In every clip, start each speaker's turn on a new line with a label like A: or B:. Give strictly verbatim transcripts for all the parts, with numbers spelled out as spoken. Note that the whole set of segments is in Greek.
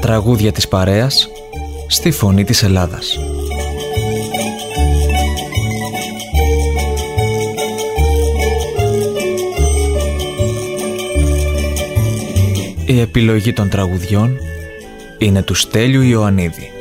A: τραγούδια της παρέας στη Φωνή της Ελλάδας. Η επιλογή των τραγουδιών είναι του Στέλιου Ιωαννίδη.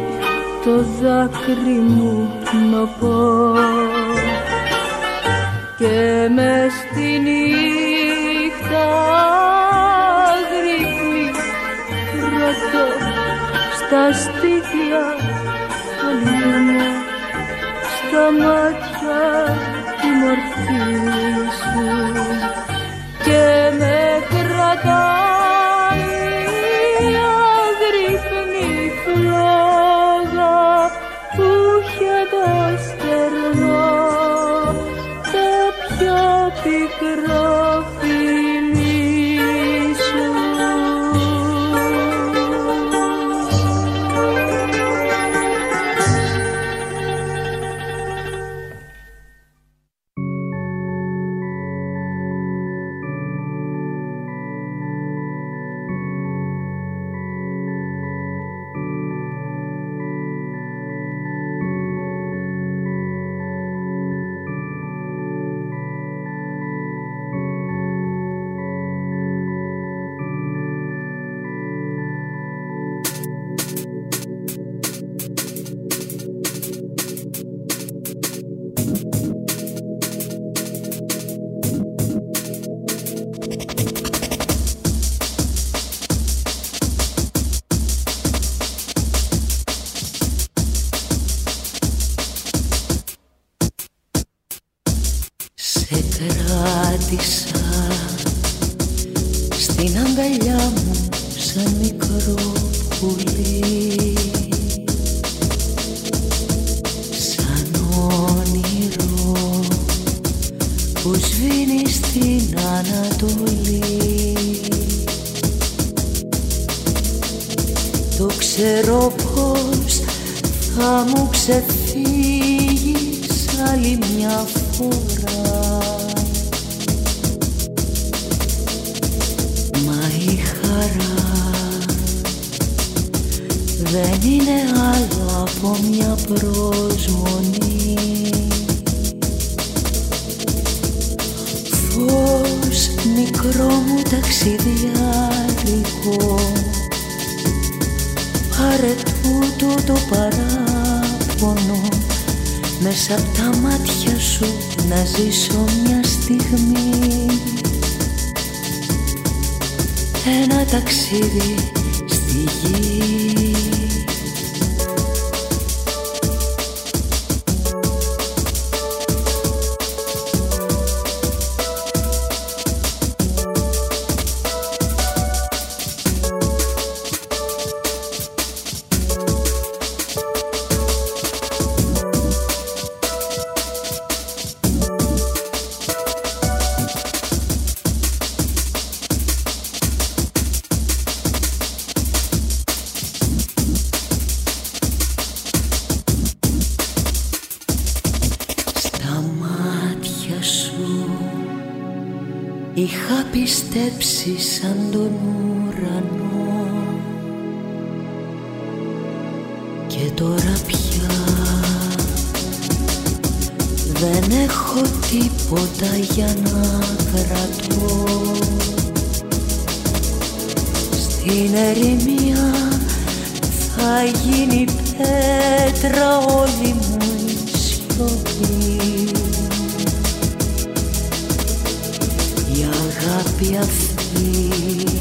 B: το δάκρυ μου νοπό και μες στη νύχτα γρήγορη ρωτώ στα στήθια αλήθεια, στα μάτια τη μορφή σου και με κρατάει αγρύπνη φλόγα που είχε τα στερνά τα πιο πικρά φιλί σου. Στην αγκαλιά μου σαν μικρό πουλί, σαν όνειρο που σβήνει στην Ανατολή. Το ξέρω πως θα μου ξεφύγεις άλλη μια φορά, δεν είναι άλλο από μια προσμονή. Φως μικρό μου ταξιδιάρικο, πάρε τούτο το παράπονο μέσα απ' τα μάτια σου να ζήσω μια στιγμή. Ένα ταξίδι στη γη. Είχα πιστέψει σαν τον ουρανό και τώρα πια δεν έχω τίποτα για να κρατώ. Στην ερημία θα γίνει πέτρα όλη μου η σιωπή. Η αγάπη αυτή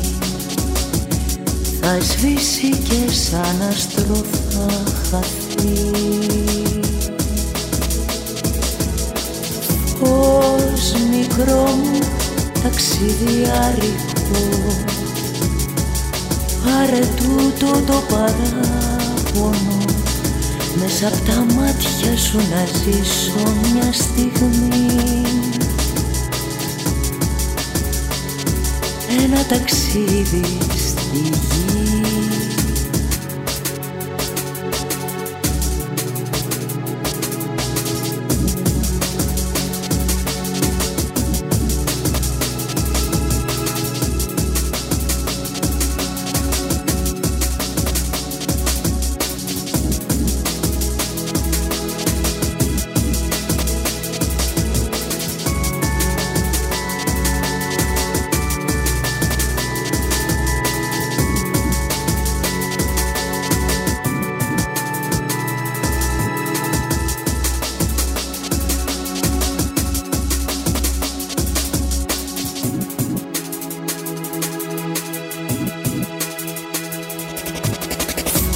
B: θα σβήσει και σαν άστρο θα χαθεί. Ως μικρό μου ταξιδιάρικο, πάρε τούτο το παράπονο μέσα απ' τα μάτια σου να ζήσω μια στιγμή. Ένα ταξίδι στη γη.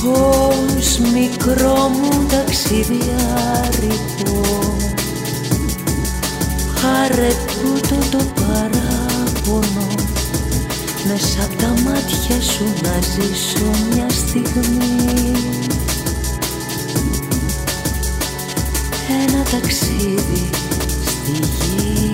B: Πως μικρό μου ταξιδιάρι πάρε τούτο το παράπονο μέσα απ' τα μάτια σου να ζήσω μια στιγμή. Ένα ταξίδι στη γη.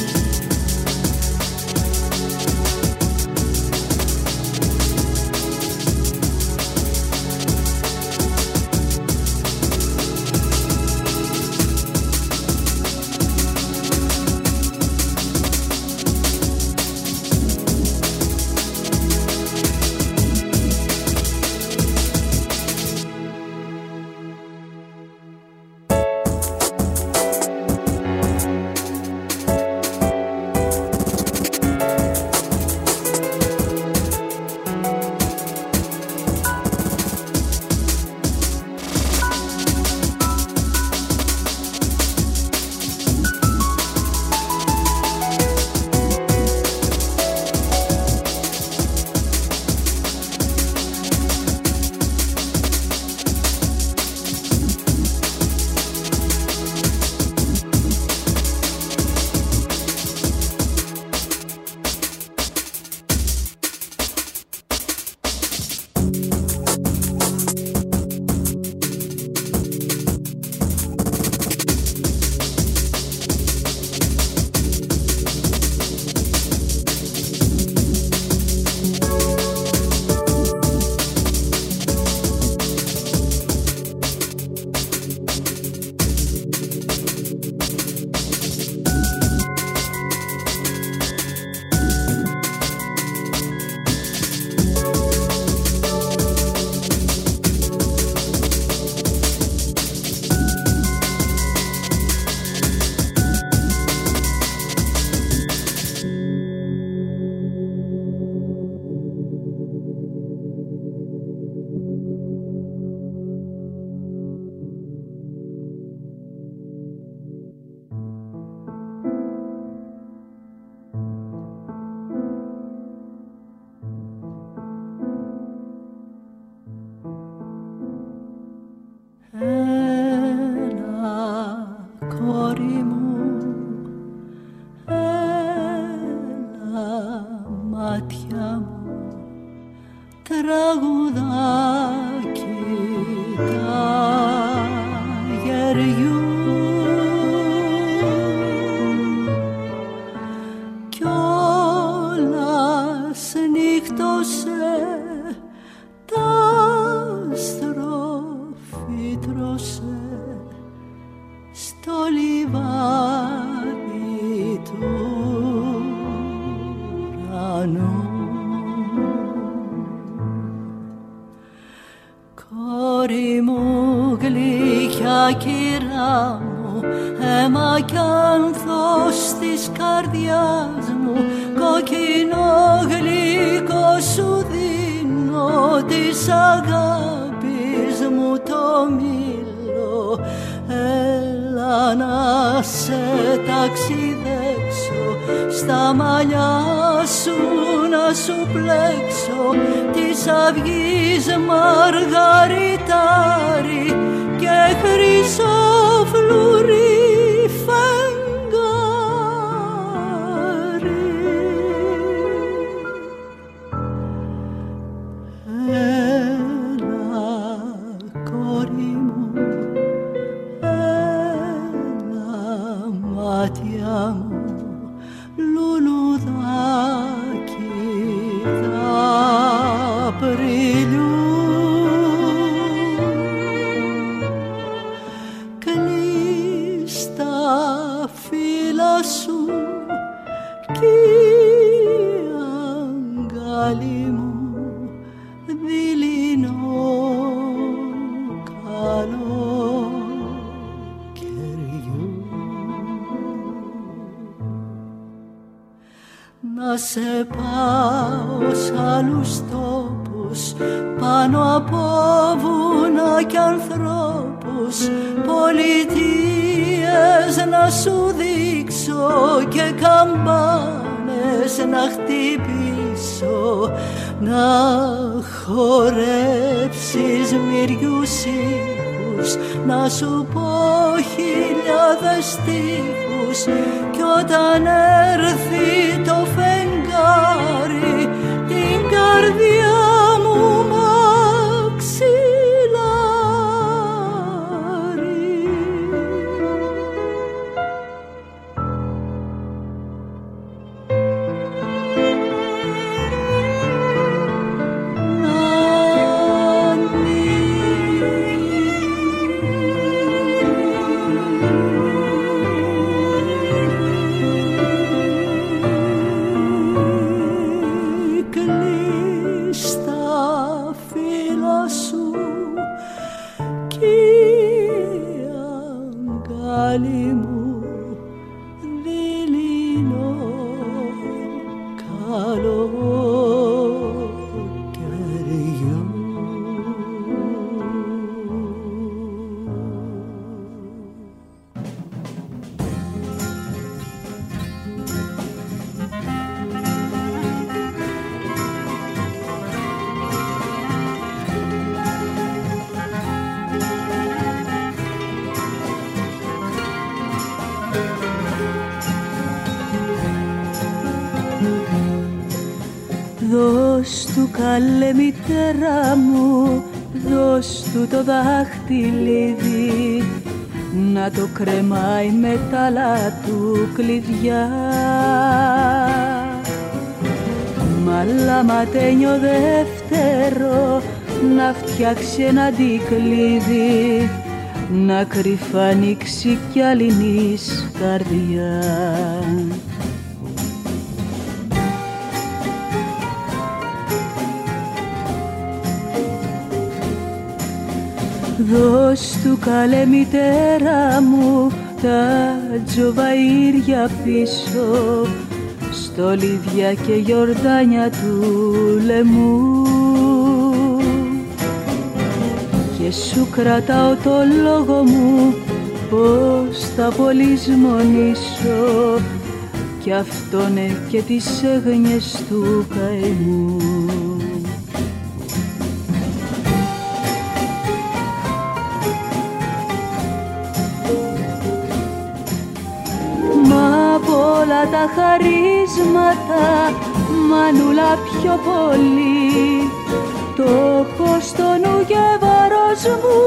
C: Να σε πάω σ' άλλους τόπους, πάνω από βουνά κι ανθρώπους, πολιτείες να σου δείξω και καμπάνες να χτυπήσω, να χορέψεις μυριούς ήχους, να σου πω χιλιάδες στίχους, κι όταν έρθει το φεγγάρι την καρδιά μου μαξιλάρι. Δώσ' του καλέ μητέρα μου, δώσ' του το δάχτυλίδι, να το κρεμάει με τα άλλα του κλειδιά. Μαλαματένιο δεύτερο, να φτιάξει ένα αντικλείδι, να κρυφά ανοίξει κι αλληνής καρδιά. Δώσ' του καλέ μητέρα μου τα τζοβαΐρια πίσω, στολίδια και γιορτάνια του λαιμού, και σου κρατάω το λόγο μου πως θα πολυσμονήσω, κι αυτόνε και τις έγνοιες του καημού. Όλα τα χαρίσματα, μανούλα πιο πολύ, το έχω στο νου και βάρος μου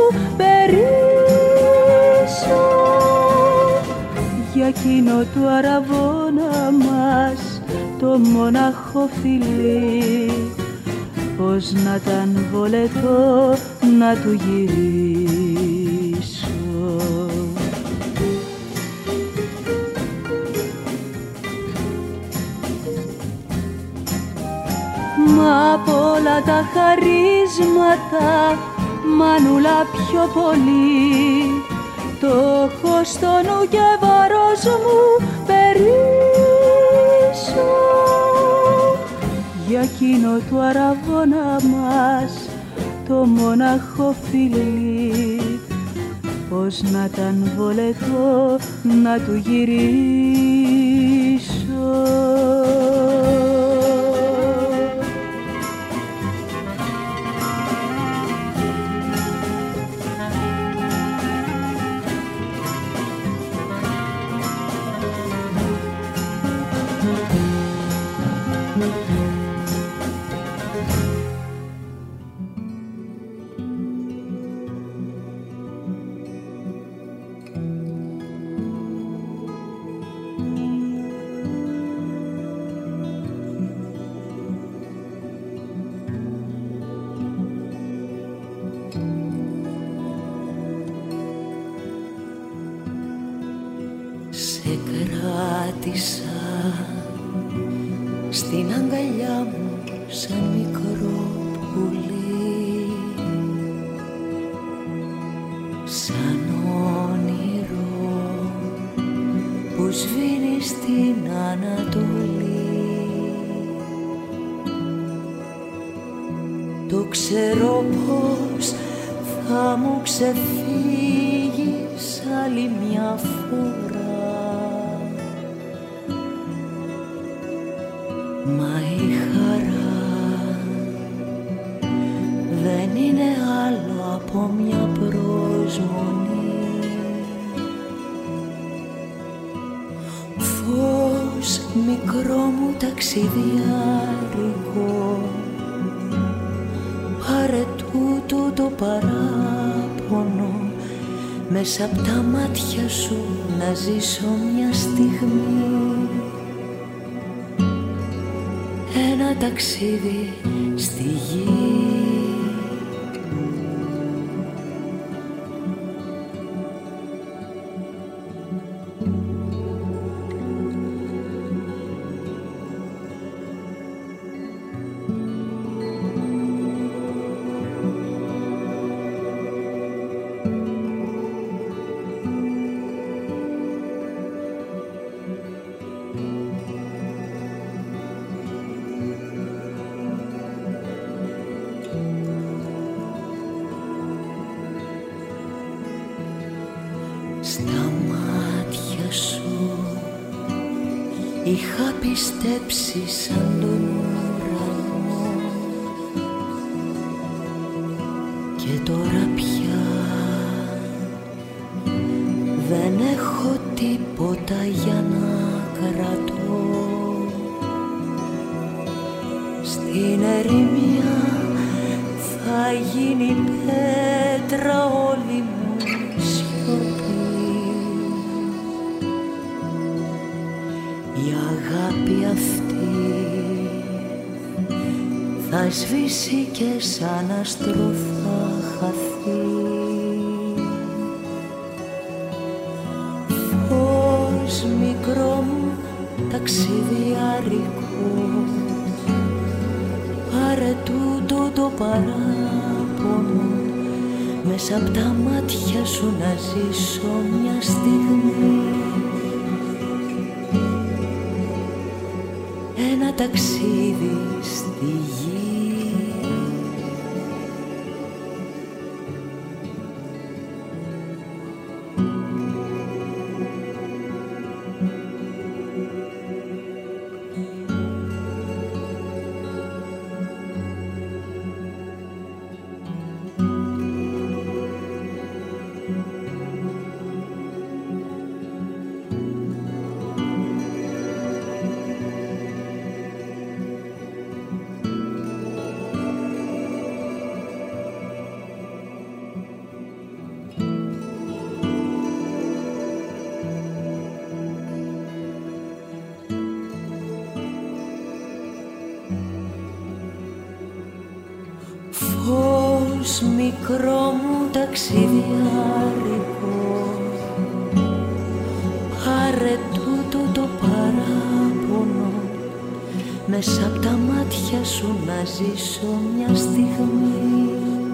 C: περίσω, για εκείνο του αραβώνα μας το μοναχό φιλί, πως να ήταν βολετό να του γυρίσω. Μα απ' όλα τα χαρίσματα, μανούλα πιο πολύ, το έχω στο νου και βάρος μου περίσω, για εκείνο του αραβώνα μας το μοναχό φιλί, πως να ήταν βολετό να του γυρίσω.
B: Στην αγκαλιά μου σαν μικρό πουλί, σαν όνειρο που σβήνει στην Ανατολή. Το ξέρω πως θα μου ξεφύγεις άλλη μια φορά, μα η χαρά από μια προσμονή. Φως μικρό μου ταξιδιάρικο, πάρε τούτο το παράπονο μέσα απ' τα μάτια σου να ζήσω μια στιγμή. Ένα ταξίδι στη γη. Είχα πιστέψει σαν τον ουρανό και τώρα πια δεν έχω τίποτα για να κρατώ. Στην ερημιά θα γίνει πέτρα όλη μου σιωπή. Η αγάπη αυτή θα σβήσει και σαν άστρο θα χαθεί. Φως μικρό μου ταξιδιάρικο, πάρε τούτο το παράπονο μέσα απ' τα μάτια σου να ζήσω μια στιγμή. Ένα ταξίδι στη γη. Φως μικρό μου ταξιδιάρικο, πάρε τούτο το παράπονο μέσα απ' τα μάτια σου να ζήσω μια στιγμή.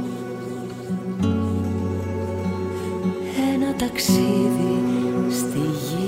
B: Ένα ταξίδι στη γη.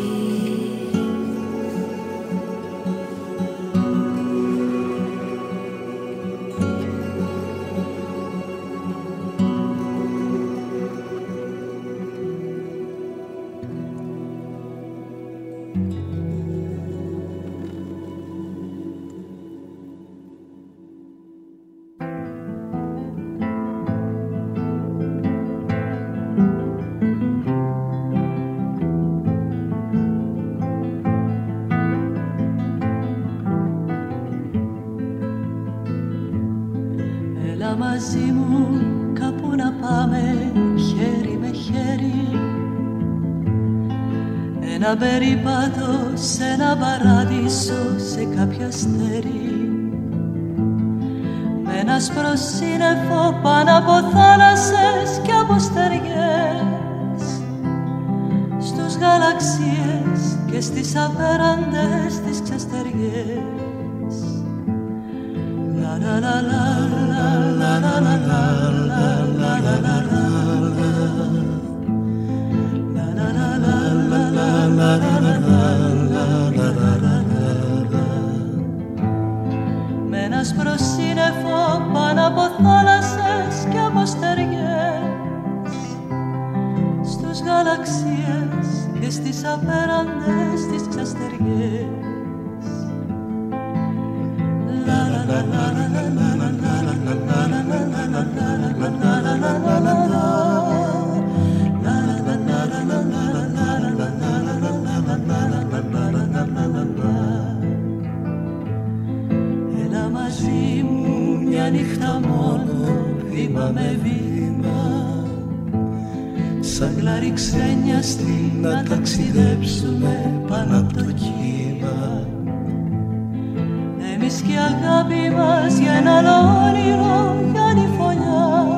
D: Μαζί μου κάπου να πάμε χέρι με χέρι, ένα περίπατο σε ένα παράδεισο, σε κάποια αστέρι, με ένα σπροσύννεφο πάνω από θάλασσες και από στεριές, στους γαλαξίες και στις απέραντες τις ξεστεριές. La la la la la la la la la la la la la με ένα σπροσύννεφο πάνω από θάλασσες και από στεριές, στους γαλαξίες και στις απέραντες τις ξαστεριές. La la la la la la la la la la la la la la la la la la μια νύχτα μόνο, βήμα με βήμα, σαν γλάρι ξένιαστη να ταξιδέψουμε πάνω από το κύμα. Εμείς και η αγάπη μας για ένα άλλο όνειρο, για τη φωλιά,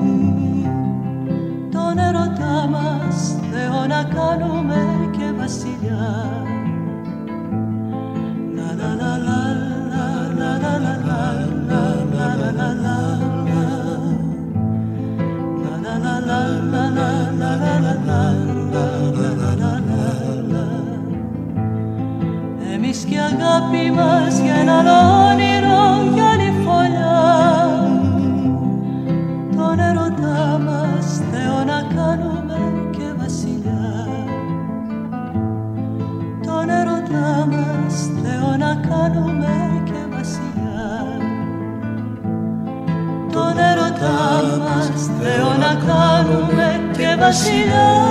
D: τον ερωτά μας Θεό να κάνουμε και βασιλιά. Εμείς και η αγάπη μας για ένα όνειρο, για τη φωλιά, τον ερωτά μας Θεό να κάνουμε και βασιλιά. Τον ερωτά μας Θεό να κάνουμε και βασιλιά. Τον ερωτά μας Θεό να κάνουμε και βασιλιά.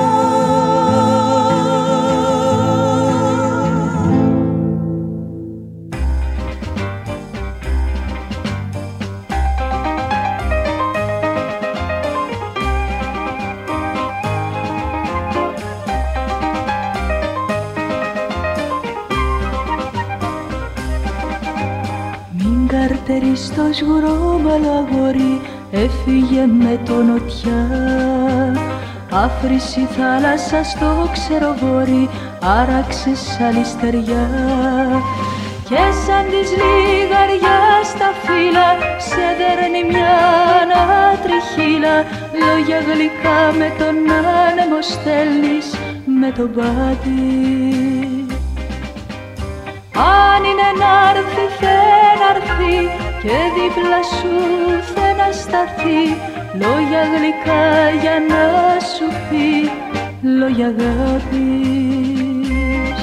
C: Καρτερί στο σγουρόμαλο αγόρι έφυγε με το νοτιά. Άφρηση θάλασσα στο ξεροβόρι άραξε σαν άλλη στεριά. Και σαν της λιγαριά στα φύλλα σε δέρνει μια ανατριχύλα. Λόγια γλυκά με τον άνεμο στέλνεις με τον πάτη. Αν είναι να'ρθει θε να'ρθει και δίπλα σου θε να σταθεί. Λόγια γλυκά για να σου πει, λόγια αγάπης.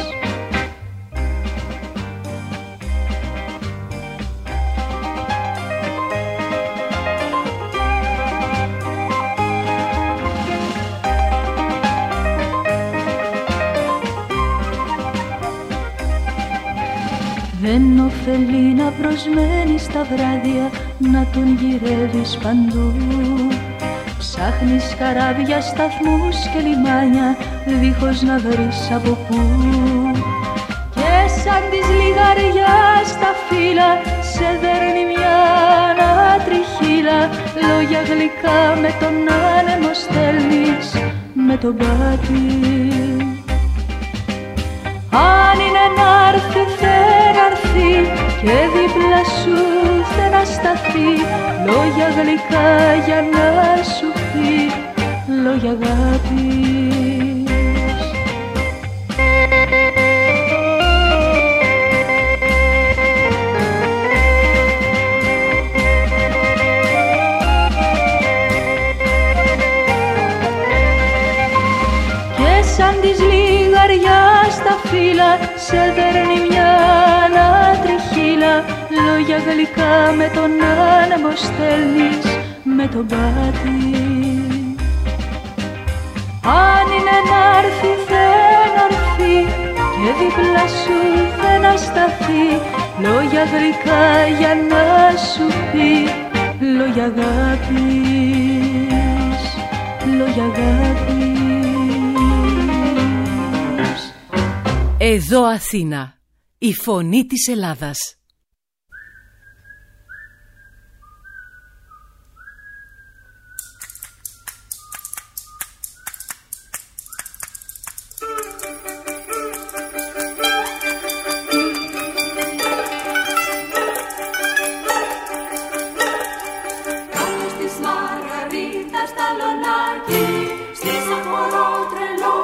C: Δεν ωφελεί να προσμένεις τα βράδια, να τον γυρεύεις παντού. Ψάχνεις καράβια, σταθμούς και λιμάνια, δίχως να βρεις από πού. Και σαν της λιγαριάς τα φύλλα σε δέρνει μια ανατριχύλα. Λόγια γλυκά με τον άνεμο στέλνεις με τον πάτη. Αν είναι να'ρθει θε να'ρθει και δίπλα σου θε να σταθεί. Λόγια γλυκά για να σου πει, λόγια αγάπης. Και σαν της λιγαριάς τα φύλλα σε δέρνει μια ανατριχύλα. Λόγια γλυκά με τον άνεμο στέλνεις με τον πάτη. Αν είναι να'ρθει θε να'ρθει και δίπλα σου θε να σταθεί. Λόγια γλυκά για να σου πει, λόγια αγάπης, λόγια αγάπης.
E: Εδώ Αθήνα, η φωνή της Ελλάδας.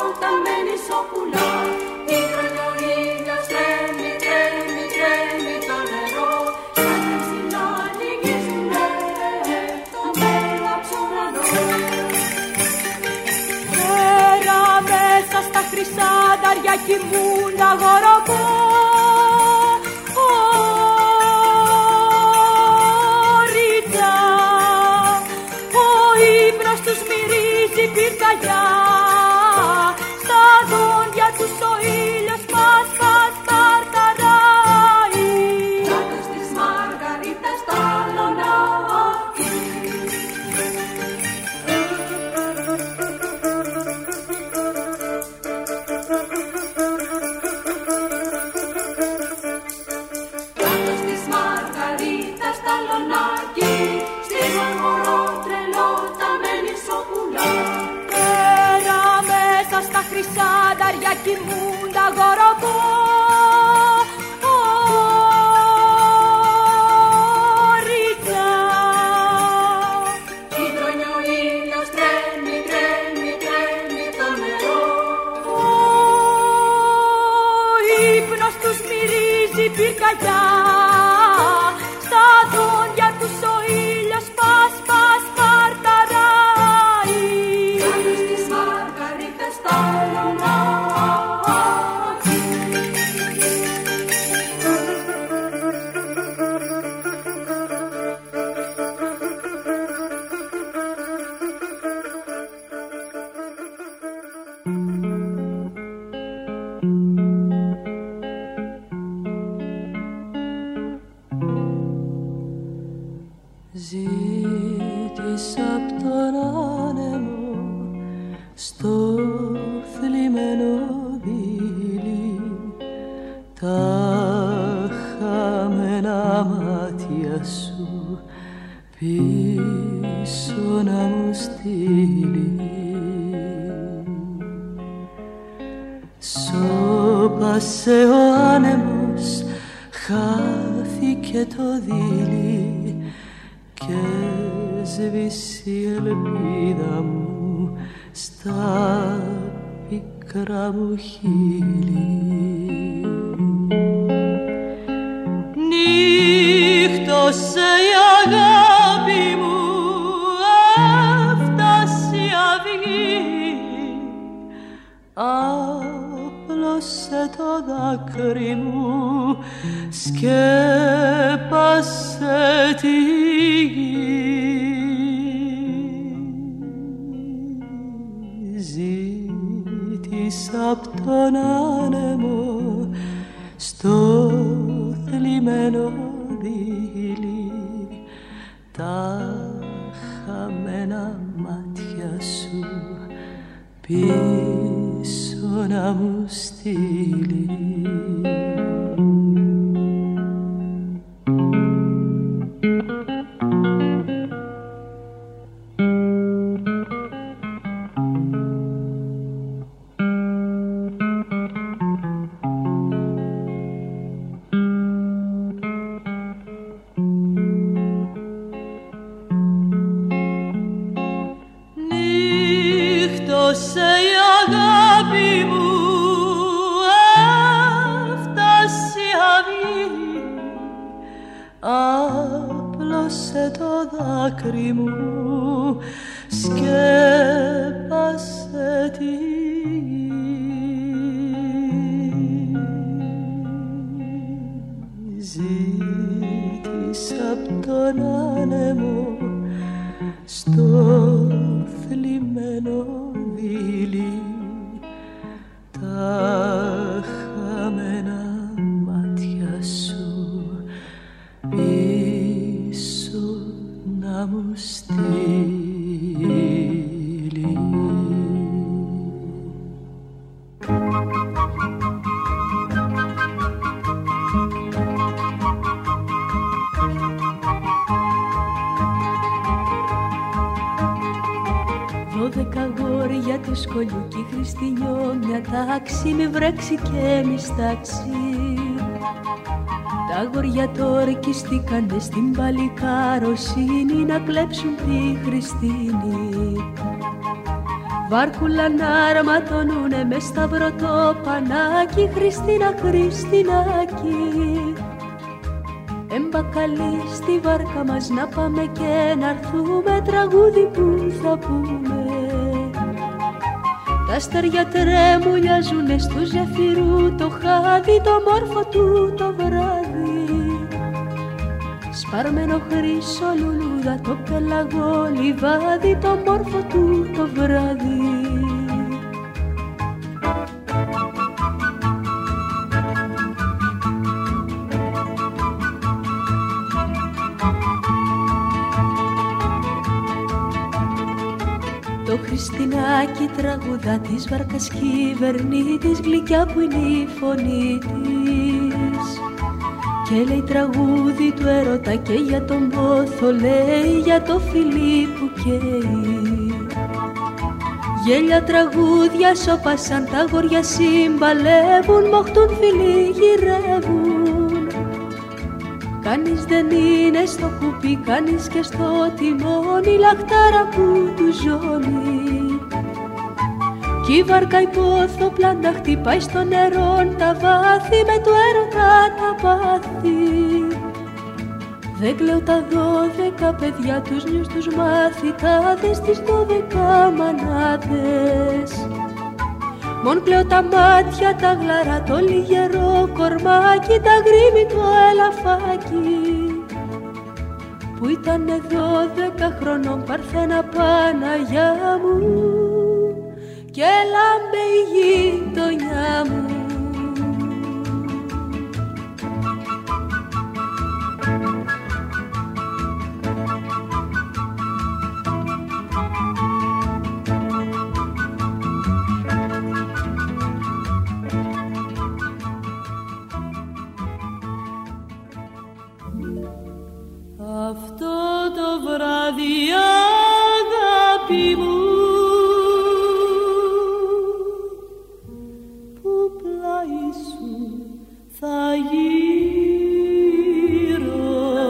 F: Τρέμει, τρέμει, τρέμει το
C: Σαλονάκι, στη μαρμωρό τρελό τα μελισσοπουλά. Πέρα μέσα στα χρυσά νταριά κοιμούντα γοροκό. Πυρκαγιά, στα δόντια τους ο ήλιος πας πας παρταράει. Κάτω στις μαργαρίτες τα λονάκι.
D: Ζήτησα απ' τον άνεμο στο θλιμμένο δίλη τα χαμένα μάτια σου πίσω να μου στείλει. Σώπασε ο άνεμος, χάθηκε το δίλη και σβήσει η ελπίδα μου στα πικρά μου χείλη. Νύχτωσε η αγάπη μου, έφτασε η αυγή, άπλωσε το δάκρυ μου, σκέπασε τη γη. Ζήτησα απ' τον άνεμο στο θλιμμένο δίλη τα χαμένα μάτια σου πίσω να μου στείλει. Νύχτωσε η αγάπη μου, έφτασε η αυγή, άπλωσε το δάκρυ μου, σκέπασε τη γη. Ζήτησα απ' τον άνεμο στο θλιμμένο δίλη τα χαμένα μάτια σου πίσω να μου στείλει.
C: Δώδεκα αγόρια του σκολιού κι Χριστινιό μια τάξη μη βρέξει και μη στάξει. Τα αγόρια τώρα ορκιστήκανε στην παλικάροσύνη να κλέψουν τη Χριστίνη. Βάρκουλα να αρματωνούνε μες σταυρό το πανάκι, Χριστίνα, Χριστινάκι. Εμπακαλεί στη βάρκα μας να πάμε και να έρθουμε, τραγούδι που θα πούμε. Τα αστέρια τρέμουλιαζουνε στου ζεφυρού το χάδι, το μόρφο του το βράδυ. Σπαρμένο χρυσό λουλούδα, το πελαγό λιβάδι, το μόρφο του το βράδυ. Το Χριστινάκι τραγουδά της βάρκας κυβερνήτης, γλυκιά που είναι η φωνή της. Και λέει τραγούδι του έρωτα και για τον πόθο, λέει για το φιλί που καίει. Γέλια τραγούδια σώπασαν, τα αγόρια συμπαλεύουν, μοχτούν φιλί γυρεύουν. Κανείς δεν είναι στο κουπί, κανείς και στο τιμόνι, λαχτάρα που του ζώνει. Κι η βάρκα υπόθω πλάντα χτυπάει στο νερό τα βάθη, με το έρωτα τα πάθη. Δεν κλαίω τα δώδεκα παιδιά, τους νιούς τους μαθητάδες, τις δώδεκα μανάδες. Μον κλαίω τα μάτια τα γλαρά, το λιγερό κορμάκι, τα γκρίμη το ελαφάκι, που ήτανε δώδεκα χρονών παρθένα Παναγιά μου και λάμπε η γειτονιά μου.
D: Αυτό το βράδυ αγάπη μου, που πλάι σου θα γύρω,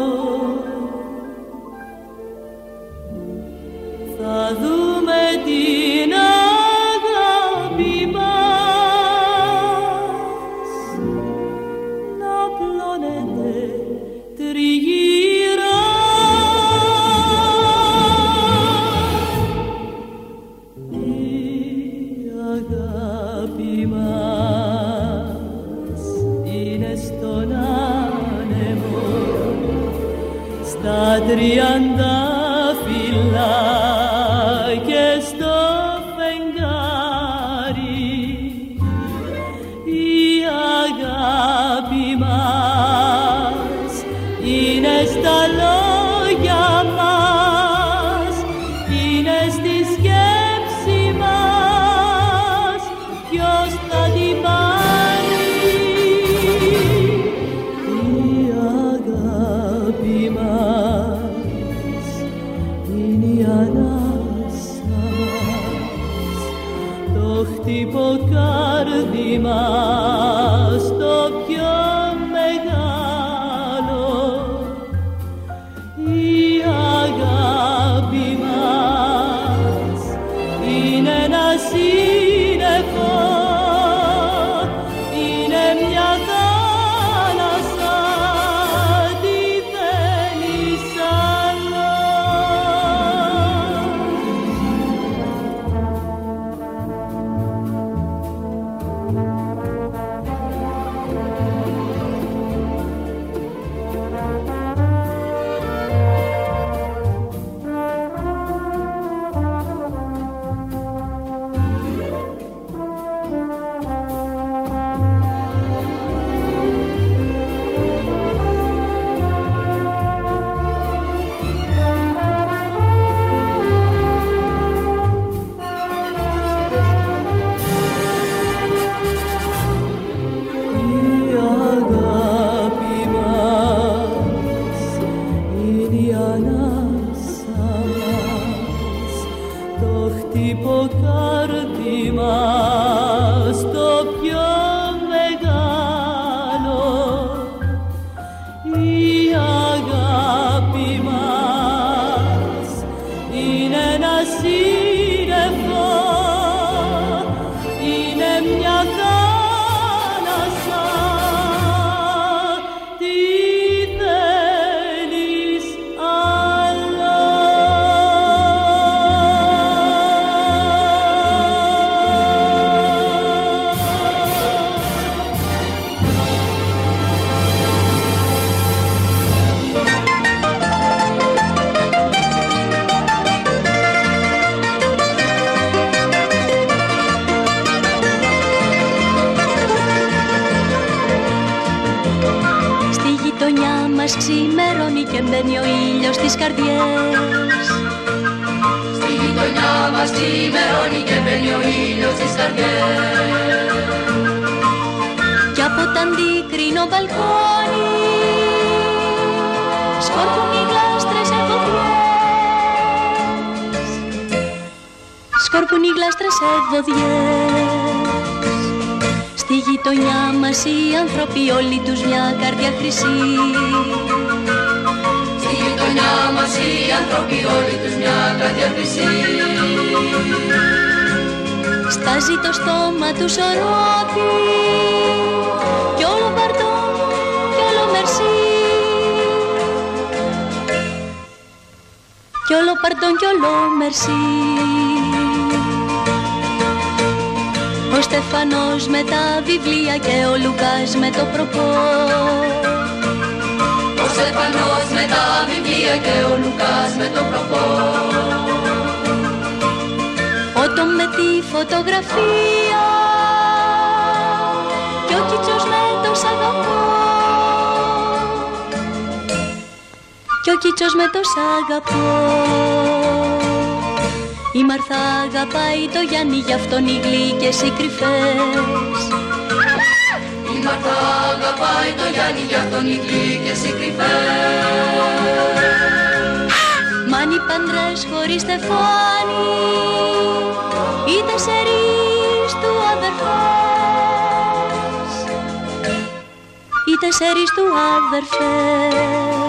D: θα δούμε την αγάπη μας να πλώνεται τριγύρω. Στα τριαντάφυλλα και στο φεγγάρι η αγάπη μας είναι στα λόγια μας, είναι στη σκέψη μας, ποιος θα την πάρει. Η αγάπη μας είναι η ανάσα μας, το χτυποκάρδι μας το πιο μεγάλο. Η αγάπη μας είναι ένα σύννεφο, είναι μια θάλασσα, τι θέλεις άλλο. Χτυποκάρδι μας το πιο μεγάλο. Η αγάπη μας είναι ένα σύννεφο, είναι μια θάλασσα, τι θέλεις άλλο. Ξημερώνει και μπαίνει ο ήλιος στις καρδιές.
F: Στη γειτονιά μας ξημερώνει και μπαίνει ο ήλιος στις καρδιές.
C: Κι από όταν δίκρινο μπαλκόνι σκόρπουν οι γλάστρες ευωδιές, σκόρπουν οι γλάστρες ευωδιές. Στη γειτονιά μας οι άνθρωποι όλοι τους μια καρδιά χρυσή,
F: στη γειτονιά μας οι άνθρωποι όλοι τους μια καρδιά χρυσή.
C: Στάζει το στόμα του σωρότη κι όλο παρτόν κι όλο μερσί, κι όλο παρτόν κι όλο μερσί. Ο Στεφανός με τα βιβλία και ο Λουκάς με το προπό,
F: ο Στεφανός με τα βιβλία και ο Λουκάς με το προπό.
C: Ότο με τη φωτογραφία κι ο Κίτσος με το σ' αγαπώ, κι ο Κίτσος με το σ' αγαπώ. Η Μαρθά αγαπάει το Γιάννη, γι' αυτόν οι γλύκες οι κρυφές.
F: Η Μαρθά αγαπάει το Γιάννη, γι' αυτόν οι γλύκες οι κρυφές.
C: Μαν οι παντρές χωρίς στεφάνι, οι τεσσερις του αδερφές, οι τεσσερις του αδερφές.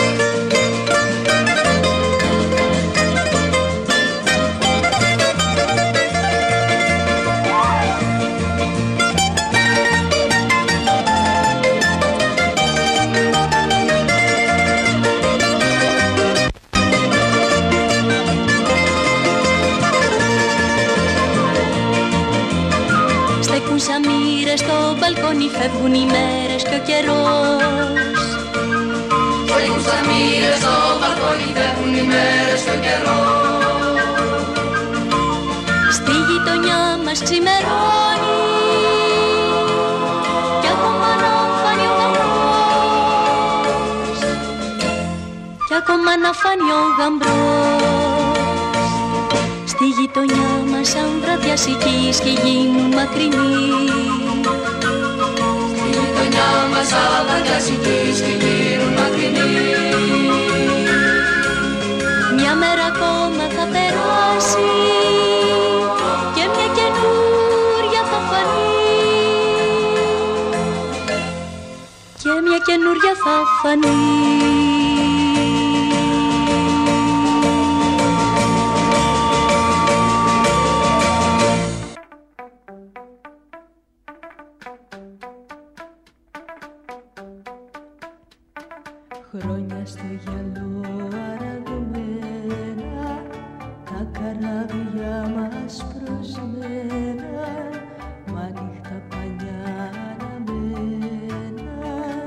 C: Σαν μοίρες στο μπαλκόνι φεύγουν οι μέρες και ο καιρός.
F: Στέκουν σαν μοίρες στο μπαλκόνι φεύγουν οι μέρες και ο καιρός.
C: Στη γειτονιά μας ξημερώνει κι ακόμα να φάνει ο γαμπρός, κι ακόμα να φάνει ο γαμπρός. Στη γειτονιά μας σαν βραδιασικείς και γίνουν μακρινοί,
F: στη γειτονιά μας σαν βραδιασικείς και γίνουν μακρινοί.
C: Μια μέρα ακόμα θα περάσει και μια καινούρια θα φανεί, και μια καινούρια θα φανεί.
B: Χρόνια στο γυαλό αραγμένα, τα καράβια μας προσμένα, μα νύχτα πανιά αναμένα,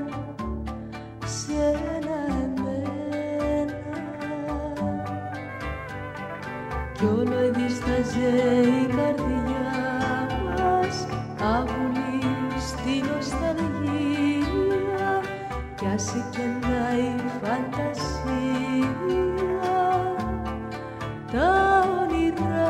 B: σ' ένα εμένα. Κι όλο εδίσταζε η καρδιά μας, άβουλη στη νοσταλγία, κι άσε κενά η φαντασία, τα όνειρά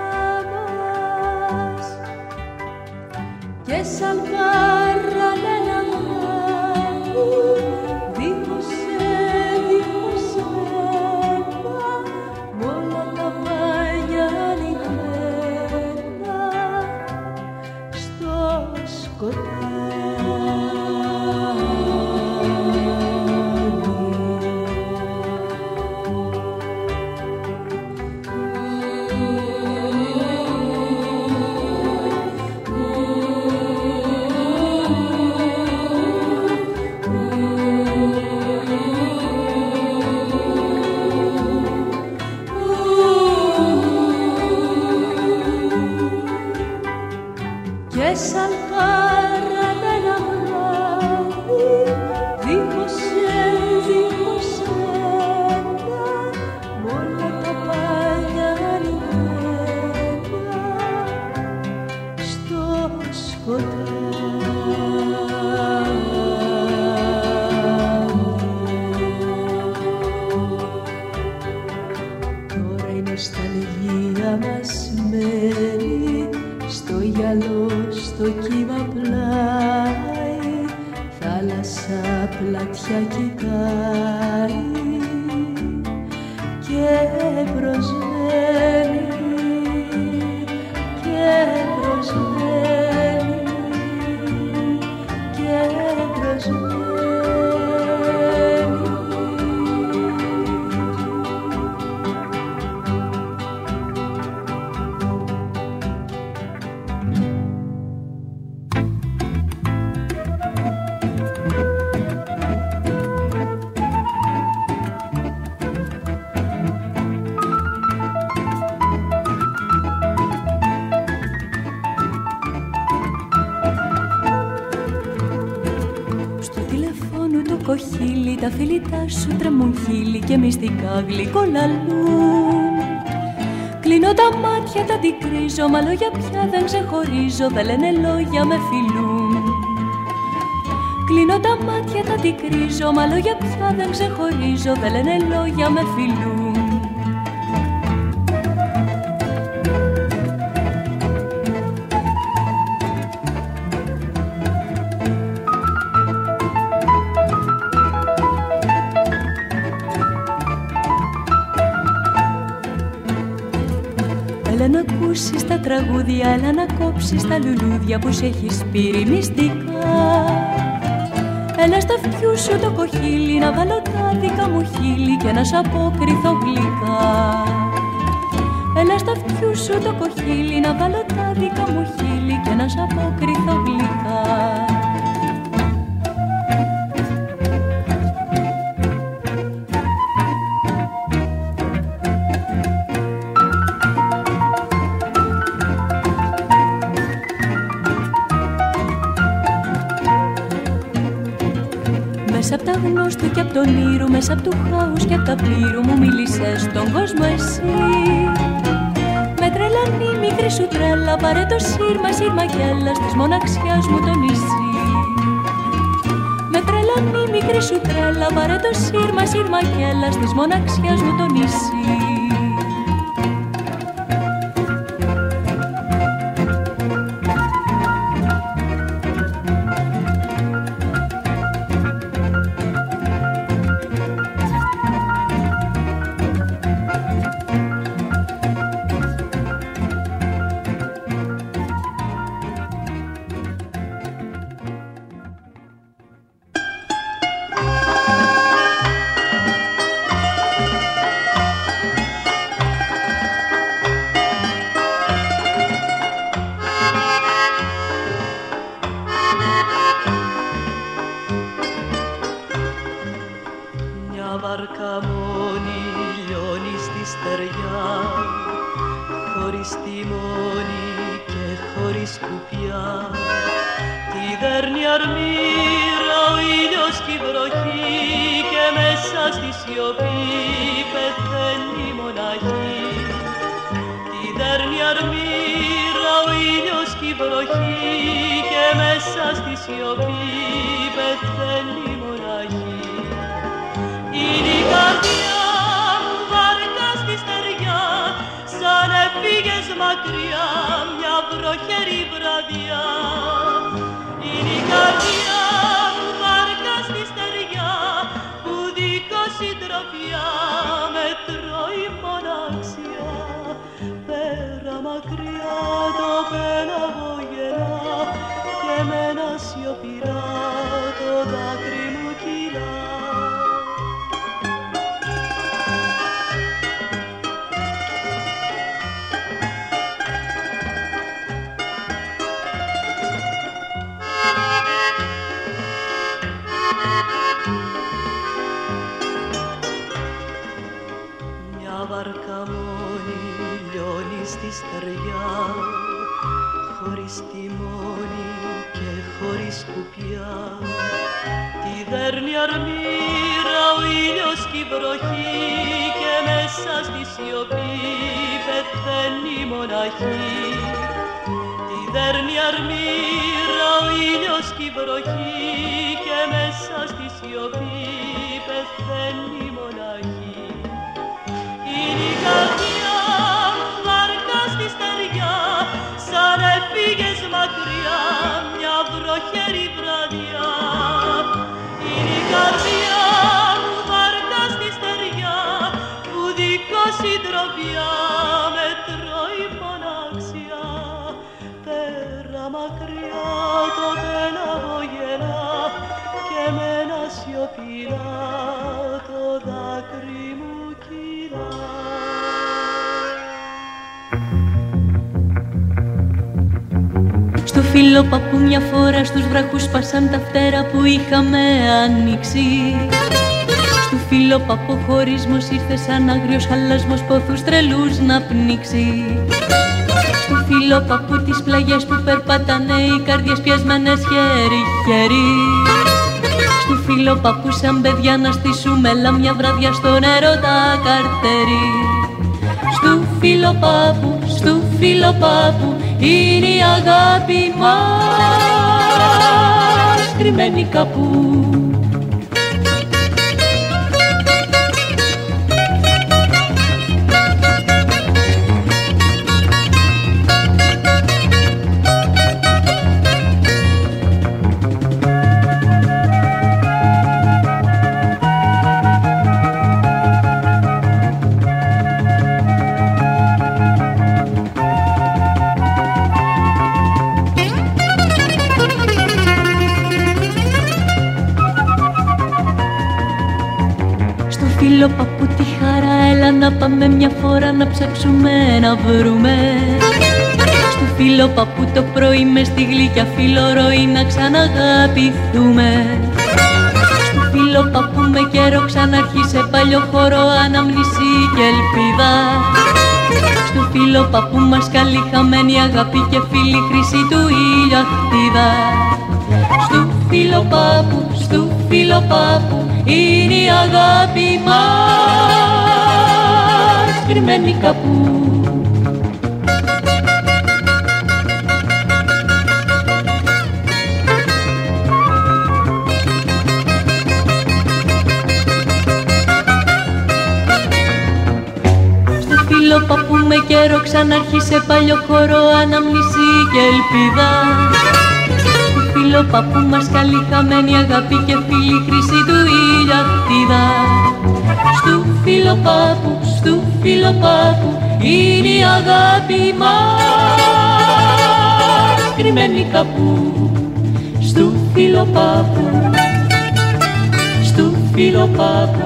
B: μας. Και σαν παραλέλα βράδυ, δίχως δίχως αίμα, μ' όλα τα πάνια λυμμένα στο σκοτάδι. Και σαν παραλέλα βράδυ, δίχως δίχως ένα, μ' όλα τα πάνια λυμμένα στο σκοτάδι. Τώρα η νοσταλγία μας μένει στο γυαλό, στο κύμα πλάι,
C: πια κοιτάει και προσβαίνει και προσβαίνει και προσβαίνει. Κοχύλι, τα φίλητά σου τρεμούν χείλη και μυστικά γλυκολαλούν. Κλείνω τα μάτια, τα αντικρίζω, μα λόγια πια δεν ξεχωρίζω, δεν λένε λόγια, με φιλούν. Κλείνω τα μάτια, τα αντικρίζω, μα λόγια πια δεν ξεχωρίζω, δεν λένε λόγια, με φιλούν. Έλα να ακούσεις τα τραγούδια, έλα να κόψεις τα λουλούδια που σε έχει σπείρει μυστικά. Έλα στα αυτιού σου το κοχύλι, να βάλω τα δικά μου χείλη και να σ' αποκριθώ γλυκά. Έλα στα αυτιού σου το κοχύλι, να βάλω τα δικά μου χείλη και να σ' αποκριθώ γλυκά. Μέσα απ' τα γνώστου και απ' τον ήρου, μέσα απ' του χάους και απ' τα πλήρου μου μίλησες στον κόσμο εσύ. Με τρελανή μικρή σου τρέλα, πάρε το σύρμα, σύρμα κι έλα της μοναξιάς μου το νησί. Με τρελανή μικρή σου τρέλα, πάρε το σύρμα, σύρμα κι έλα της μοναξιάς μου το νησί.
D: Μακριά μια βροχερή βραδιά είναι η καρδιά
C: φιλόπαπου μια φορά στους βραχούς σπάσαν τα φτερά που είχαμε ανοίξει. Στου φιλόπαπου χωρισμός ήρθε σαν αγριος χαλασμός πόθους τρελούς να πνίξει. Στου φιλόπαπου τις πλαγιές που περπάτανε οι καρδιές πιασμένες χέρι-χέρι. Στου φιλόπαπου σαν παιδιά να στήσουμε λάμια βράδια στο νερό τα καρτέρι. Στου φιλοπάπου, στου φιλοπάπου είναι η αγάπη μας κρυμμένη κάπου. Φιλόπαπου τη χαρά, έλα να πάμε μια φορά να ψάξουμε να βρούμε. Στου φιλόπαπου το πρωί μες στη γλυκιά φιλορροή να ξαναγαπηθούμε. Στου φιλόπαπου με καιρό ξαναρχίσε παλιό χώρο αναμνησή και ελπίδα. Στου φιλόπαπου μας καλή χαμένη αγάπη και φίλη χρυσή του ήλιο αχτίδα. Στου φιλοπάπου, στου φιλοπάπου είναι η αγάπη μας κρυμμένη κάπου. Στου φιλοπάπου με καιρό ξανάρχισε παλιό χώρο αναμνησή και ελπίδα. Φιλόπαπου μας καλή χαμένη αγάπη και φίλη χρυσή του ήλιο αχτίδα. Στου φιλοπάπου, στου φιλοπάπου είναι η αγάπη μας κρυμμένη κάπου. Στου φιλοπάπου, στου φιλοπάπου.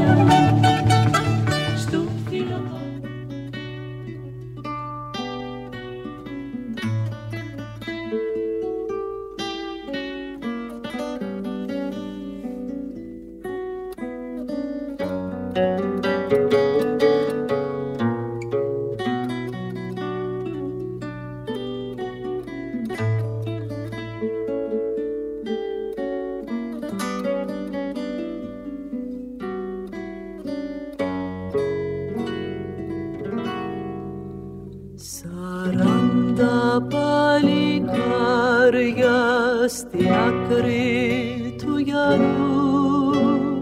D: Στη άκρη του γυαλού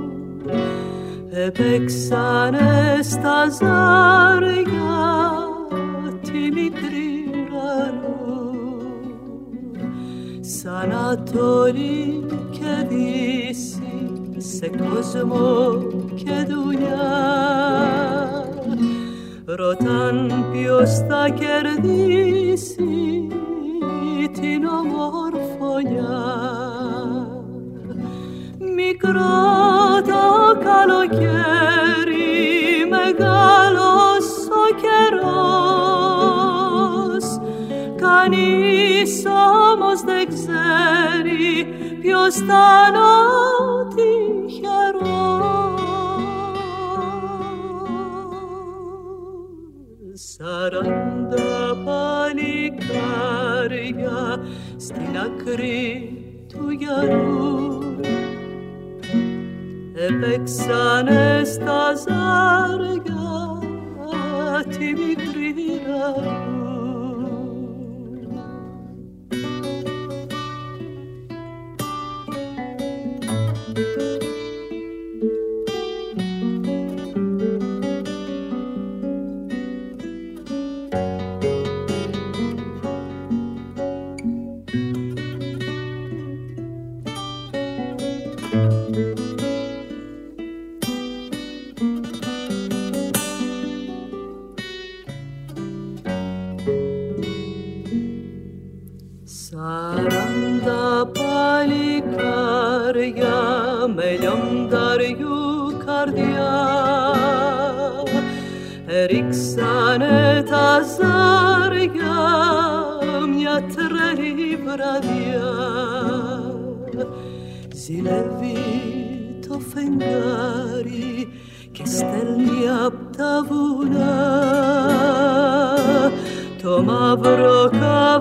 D: έπαιξανε στα ζάρια τη μικρή ραλού. Σαν Ανατολή και Δύση σε κόσμο και δουλειά ρωτάν ποιος θα κερδίσει την ομορφωνιά. Μικρό το καλοκαίρι, μεγάλος ο καιρός, κανείς όμως δεν ξέρει ποιος θα είναι ο τυχερός. Σαράντα παλικάρια στην άκρη του γυαλού έπαιξανε στα ζάρια τη μικρή ραλού. Σαράντα παλικάρια με λιονταριού καρδιά ρίξανε τα ζάρια μια τρελή βραδιά. Ζηλεύει το φεγγάρι και στέλνει απ' τα βουνά το μαύρο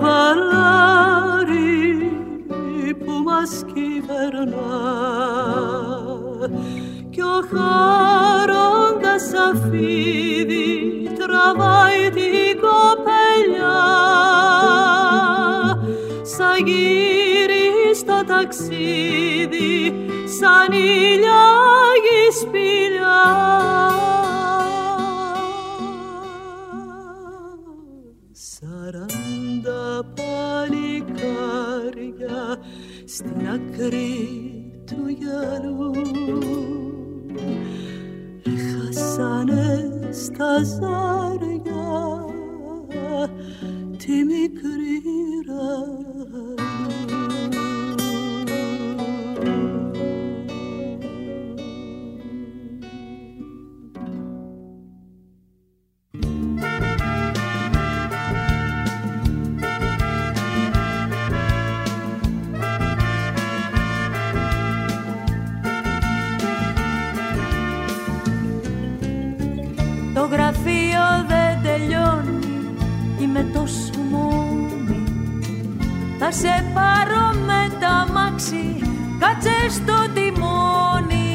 D: καβαλάρι που μας κυβερνά. Κι ο χάροντας αφίδι τραβάει την κοπελιά σαν γύρι στο ταξίδι, σαν ηλιάγη σπηλιά. Σαράντα παλικάρια στην άκρη του γυαλού έχασανε στα ζάρια τη μικρή ραλού.
B: Το γραφείο δεν τελειώνει, είμαι τόσο μόνη. Θα σε πάρω με τα μάξι, κάτσε στο τιμόνι.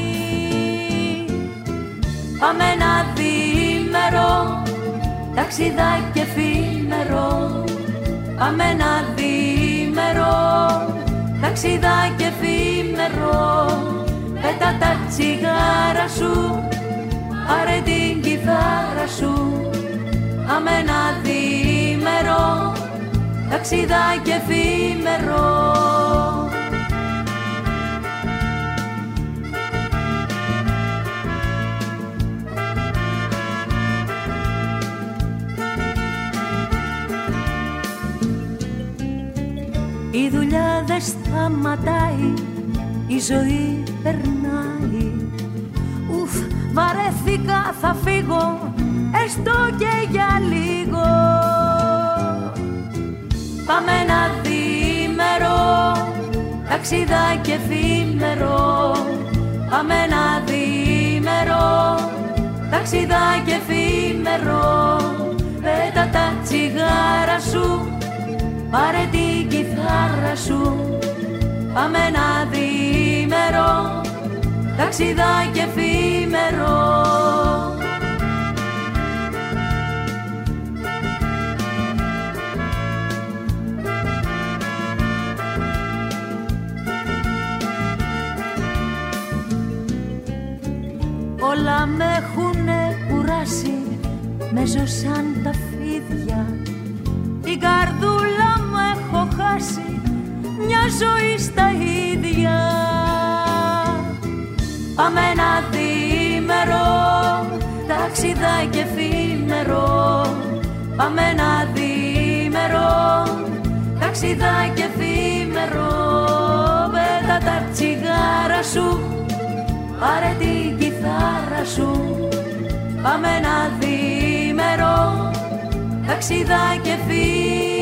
B: Πάμε ένα διήμερο, ταξιδάκι εφήμερο. Πάμε ένα διήμερο, ταξιδάκι εφήμερο. Πέτα τα τσιγάρα σου, πάρε την κιθάρα σου. Πάμε ένα διήμερο, ταξιδάκι εφήμερο. Η δουλειά δεν σταματάει, η ζωή περνάει. Ουφ, βαρέθηκα, θα φύγω, έστω και για λίγο. Πάμε ένα διήμερο, ταξιδάκι εφήμερο. Πάμε ένα διήμερο, ταξιδάκι εφήμερο. Πέτα τα τσιγάρα σου, πάρε την κιθάρα σου. Πάμε ένα διήμερο, ταξιδάκι εφήμερο. Όλα με έχουνε κουράσει, με ζω σαν τα φίδια. Την καρδούλα μου έχω χάσει, μια ζωή στα ίδια. Πάμε ένα διήμερο, ταξιδάκι εφήμερο. Πάμε ένα διήμερο, ταξιδάκι εφήμερο. Πέτα τα τσιγάρα σου, πάρε την κιθάρα σου. Πάμε ένα διήμερο, ταξιδάκι εφήμερο.